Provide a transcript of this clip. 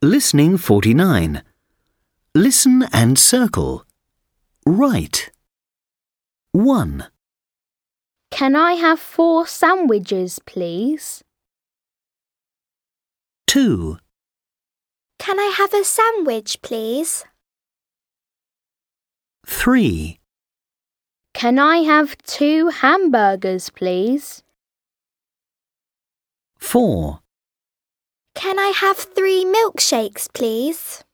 Listening 49. Listen and circle. Write. 1, Can I have 4 sandwiches, please? 2, Can I have a sandwich, please? 3, Can I have 2 hamburgers, please? 4. Can I have 3 milkshakes, please?